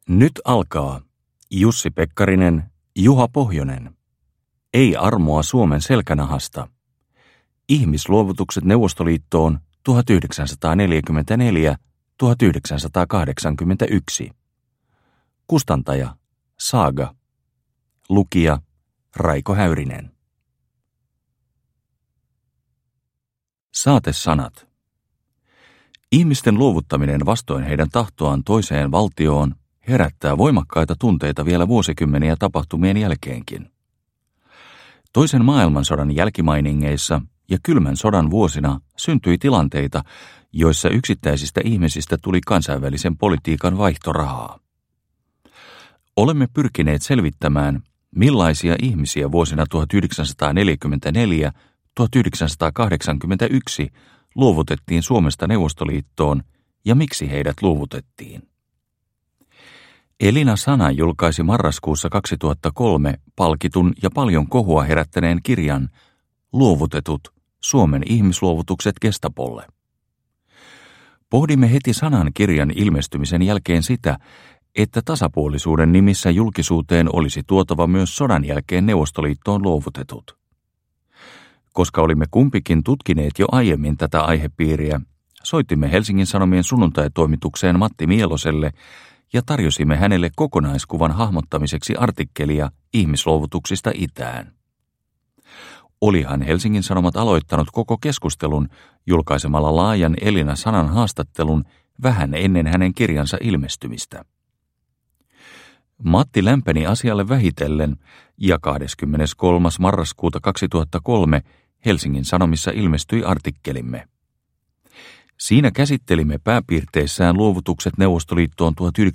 Nyt alkaa Jussi Pekkarinen, Juha Pohjonen. Ei armoa Suomen selkänahasta. Ihmisluovutukset Neuvostoliittoon 1944-1981. Kustantaja Saaga. Lukija Raiko Häyrinen. Saatesanat. Ihmisten luovuttaminen vastoin heidän tahtoaan toiseen valtioon herättää voimakkaita tunteita vielä vuosikymmeniä tapahtumien jälkeenkin. Toisen maailmansodan jälkimainingeissa ja kylmän sodan vuosina syntyi tilanteita, joissa yksittäisistä ihmisistä tuli kansainvälisen politiikan vaihtorahaa. Olemme pyrkineet selvittämään, millaisia ihmisiä vuosina 1944-1981 luovutettiin Suomesta Neuvostoliittoon ja miksi heidät luovutettiin. Elina Sana julkaisi marraskuussa 2003 palkitun ja paljon kohua herättäneen kirjan Luovutetut, Suomen ihmisluovutukset Gestapolle. Pohdimme heti Sanan kirjan ilmestymisen jälkeen sitä, että tasapuolisuuden nimissä julkisuuteen olisi tuotava myös sodan jälkeen Neuvostoliittoon luovutetut. Koska olimme kumpikin tutkineet jo aiemmin tätä aihepiiriä, soitimme Helsingin Sanomien sunnuntaitoimitukseen Matti Mieloselle ja tarjosimme hänelle kokonaiskuvan hahmottamiseksi artikkelia ihmisluovutuksista itään. Olihan Helsingin Sanomat aloittanut koko keskustelun julkaisemalla laajan Elina Sanan haastattelun vähän ennen hänen kirjansa ilmestymistä. Matti lämpeni asialle vähitellen ja 23. marraskuuta 2003 Helsingin Sanomissa ilmestyi artikkelimme. Siinä käsittelimme pääpiirteissään luovutukset Neuvostoliittoon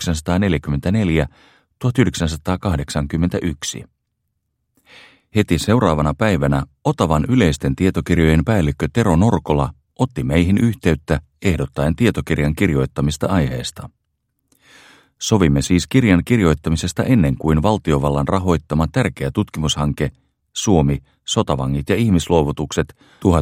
1944-1981. Heti seuraavana päivänä Otavan yleisten tietokirjojen päällikkö Tero Norkola otti meihin yhteyttä ehdottaen tietokirjan kirjoittamista aiheesta. Sovimme siis kirjan kirjoittamisesta ennen kuin valtiovallan rahoittama tärkeä tutkimushanke Suomi, sotavangit ja ihmisluovutukset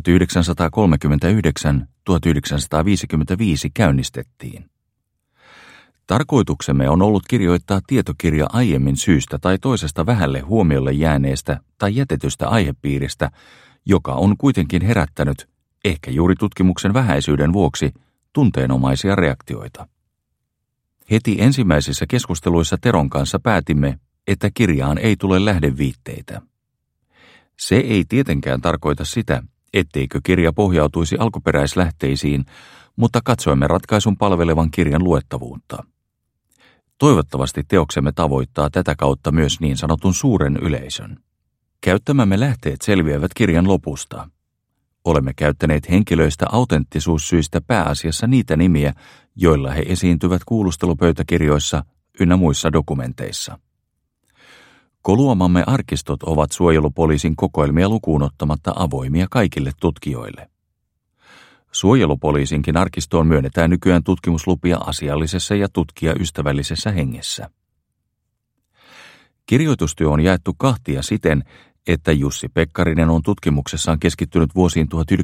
1939-1955 käynnistettiin. Tarkoituksemme on ollut kirjoittaa tietokirja aiemmin syystä tai toisesta vähälle huomiolle jääneestä tai jätetystä aihepiiristä, joka on kuitenkin herättänyt, ehkä juuri tutkimuksen vähäisyyden vuoksi, tunteenomaisia reaktioita. Heti ensimmäisissä keskusteluissa Teron kanssa päätimme, että kirjaan ei tule lähdeviitteitä. Se ei tietenkään tarkoita sitä, etteikö kirja pohjautuisi alkuperäislähteisiin, mutta katsoimme ratkaisun palvelevan kirjan luettavuutta. Toivottavasti teoksemme tavoittaa tätä kautta myös niin sanotun suuren yleisön. Käyttämämme lähteet selviävät kirjan lopusta. Olemme käyttäneet henkilöistä autenttisuussyistä pääasiassa niitä nimiä, joilla he esiintyvät kuulustelupöytäkirjoissa ynnä muissa dokumenteissa. Koluamamme arkistot ovat suojelupoliisin kokoelmia lukuun ottamatta avoimia kaikille tutkijoille. Suojelupoliisinkin arkistoon myönnetään nykyään tutkimuslupia asiallisessa ja tutkijaystävällisessä hengessä. Kirjoitustyö on jaettu kahtia siten, että Jussi Pekkarinen on tutkimuksessaan keskittynyt vuosiin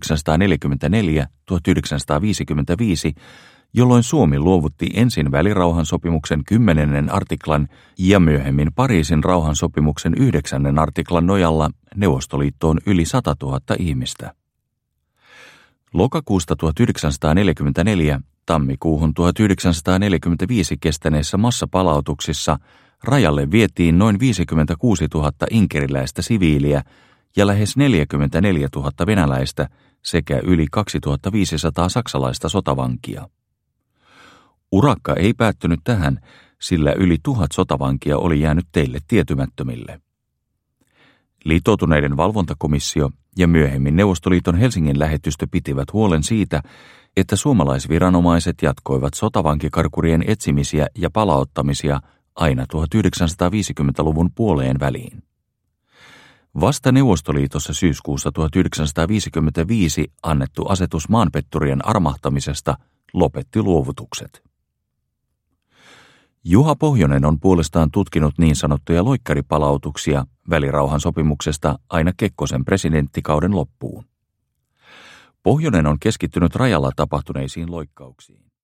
1944-1955, jolloin Suomi luovutti ensin välirauhansopimuksen 10. artiklan ja myöhemmin Pariisin rauhansopimuksen 9. artiklan nojalla Neuvostoliittoon yli 100 000 ihmistä. Lokakuusta 1944 tammikuuhun 1945 kestäneissä massapalautuksissa rajalle vietiin noin 56 000 inkeriläistä siviiliä ja lähes 44 000 venäläistä sekä yli 2500 saksalaista sotavankia. Urakka ei päättynyt tähän, sillä yli 1000 sotavankia oli jäänyt teille tietymättömille. Liittoutuneiden valvontakomissio ja myöhemmin Neuvostoliiton Helsingin lähetystö pitivät huolen siitä, että suomalaisviranomaiset jatkoivat sotavankikarkurien etsimisiä ja palauttamisia aina 1950-luvun puoleen väliin. Vasta Neuvostoliitossa syyskuussa 1955 annettu asetus maanpetturien armahtamisesta lopetti luovutukset. Juha Pohjonen on puolestaan tutkinut niin sanottuja loikkaripalautuksia välirauhansopimuksesta aina Kekkosen presidenttikauden loppuun. Pohjonen on keskittynyt rajalla tapahtuneisiin loikkauksiin.